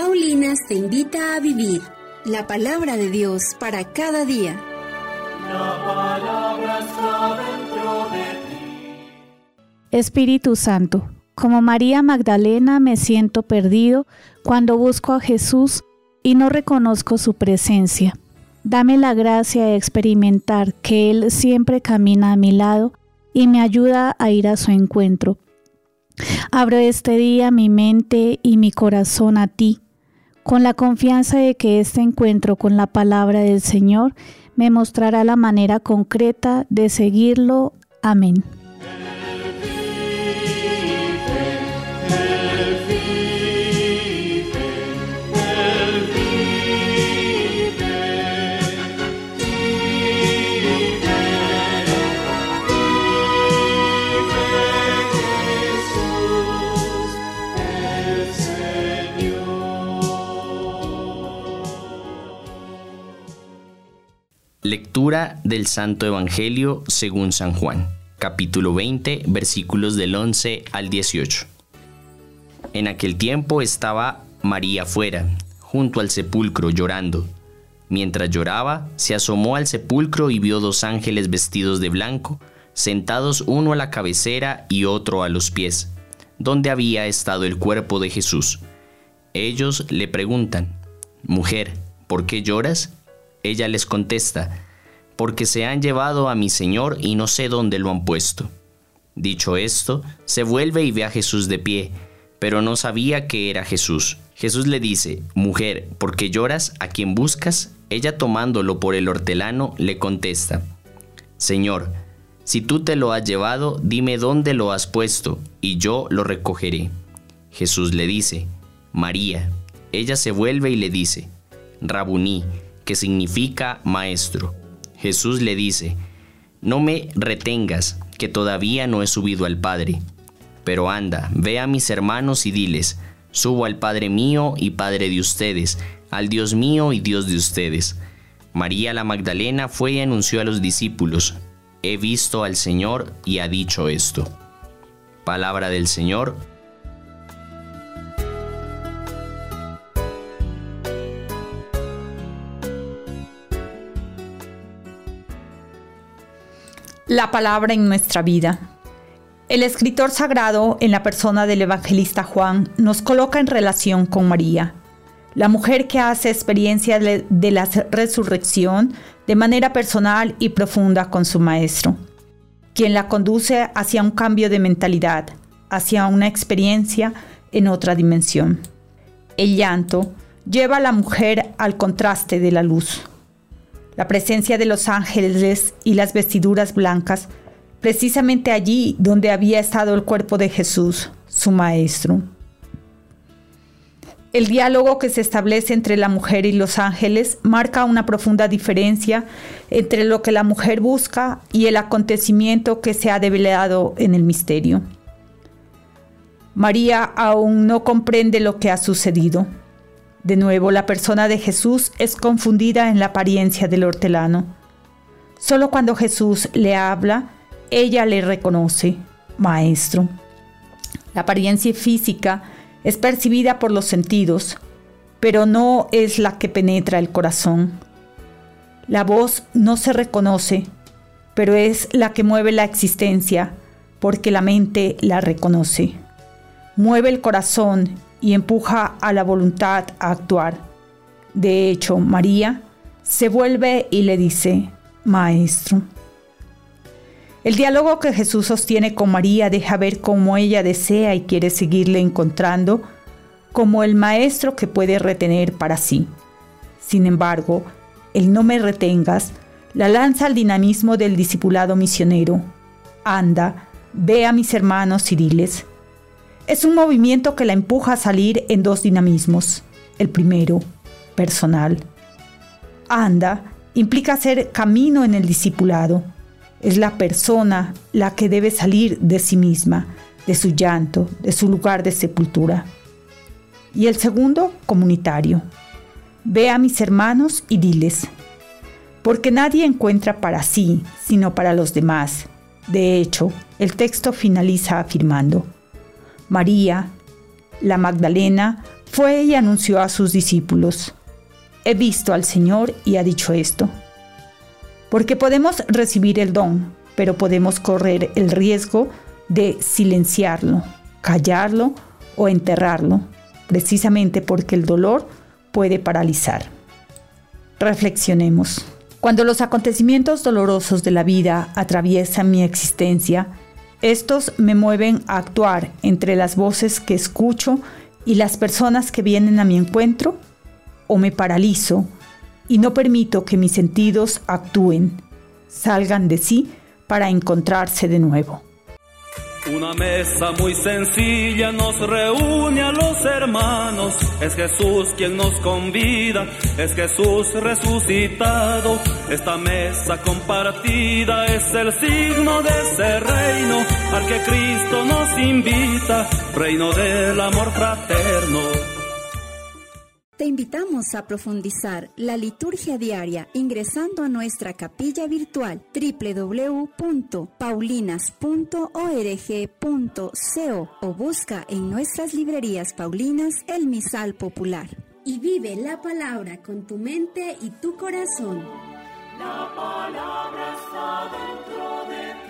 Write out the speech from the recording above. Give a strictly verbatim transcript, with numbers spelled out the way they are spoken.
Paulinas te invita a vivir la palabra de Dios para cada día. La palabra está dentro de ti. Espíritu Santo, como María Magdalena me siento perdido cuando busco a Jesús y no reconozco su presencia. Dame la gracia de experimentar que Él siempre camina a mi lado y me ayuda a ir a su encuentro. Abro este día mi mente y mi corazón a ti, con la confianza de que este encuentro con la palabra del Señor me mostrará la manera concreta de seguirlo. Amén. Lectura del Santo Evangelio según San Juan, capítulo veinte, versículos del once al dieciocho. En aquel tiempo estaba María fuera, junto al sepulcro, llorando. Mientras lloraba, se asomó al sepulcro y vio dos ángeles vestidos de blanco, sentados uno a la cabecera y otro a los pies, donde había estado el cuerpo de Jesús. Ellos le preguntan: «Mujer, ¿por qué lloras?». Ella les contesta: «Porque se han llevado a mi Señor y no sé dónde lo han puesto». Dicho esto, se vuelve y ve a Jesús de pie, pero no sabía que era Jesús. Jesús le dice: «Mujer, ¿por qué lloras? ¿A quién buscas?». Ella, tomándolo por el hortelano, le contesta: «Señor, si tú te lo has llevado, dime dónde lo has puesto, y yo lo recogeré». Jesús le dice: «María». Ella se vuelve y le dice: «Rabuní», que significa maestro. Jesús le dice: «No me retengas, que todavía no he subido al Padre. Pero anda, ve a mis hermanos y diles: subo al Padre mío y Padre de ustedes, al Dios mío y Dios de ustedes». María la Magdalena fue y anunció a los discípulos: «He visto al Señor», y ha dicho esto. Palabra del Señor. La palabra en nuestra vida. El escritor sagrado, en la persona del evangelista Juan, nos coloca en relación con María, la mujer que hace experiencia de la resurrección de manera personal y profunda con su Maestro, quien la conduce hacia un cambio de mentalidad, hacia una experiencia en otra dimensión. El llanto lleva a la mujer al contraste de la luz. La presencia de los ángeles y las vestiduras blancas, precisamente allí donde había estado el cuerpo de Jesús, su Maestro. El diálogo que se establece entre la mujer y los ángeles marca una profunda diferencia entre lo que la mujer busca y el acontecimiento que se ha develado en el misterio. María aún no comprende lo que ha sucedido. De nuevo, la persona de Jesús es confundida en la apariencia del hortelano. Solo cuando Jesús le habla, ella le reconoce: Maestro. La apariencia física es percibida por los sentidos, pero no es la que penetra el corazón. La voz no se reconoce, pero es la que mueve la existencia, porque la mente la reconoce. Mueve el corazón y empuja a la voluntad a actuar. De hecho, María se vuelve y le dice: Maestro. El diálogo que Jesús sostiene con María deja ver cómo ella desea y quiere seguirle encontrando como el Maestro que puede retener para sí. Sin embargo, el no me retengas la lanza al dinamismo del discipulado misionero. Anda, ve a mis hermanos y diles. Es un movimiento que la empuja a salir en dos dinamismos. El primero, personal. Anda implica hacer camino en el discipulado. Es la persona la que debe salir de sí misma, de su llanto, de su lugar de sepultura. Y el segundo, comunitario. Ve a mis hermanos y diles. Porque nadie encuentra para sí, sino para los demás. De hecho, el texto finaliza afirmando: María, la Magdalena, Fue y anunció a sus discípulos: he visto al Señor y ha dicho esto. Porque podemos recibir el don, pero podemos correr el riesgo de silenciarlo, callarlo o enterrarlo, precisamente porque el dolor puede paralizar. Reflexionemos. Cuando los acontecimientos dolorosos de la vida atraviesan mi existencia, estos me mueven a actuar entre las voces que escucho y las personas que vienen a mi encuentro, o me paralizo y no permito que mis sentidos actúen, salgan de sí para encontrarse de nuevo. Una mesa muy sencilla nos reúne a los hermanos. Es Jesús quien nos convida, es Jesús resucitado. Esta mesa compartida es el signo de ese reino al que Cristo nos invita, reino del amor fraterno. Te invitamos a profundizar la liturgia diaria ingresando a nuestra capilla virtual doble u doble u doble u punto paulinas punto org punto co o busca en nuestras librerías paulinas el misal popular. Y vive la palabra con tu mente y tu corazón. La palabra está dentro de ti.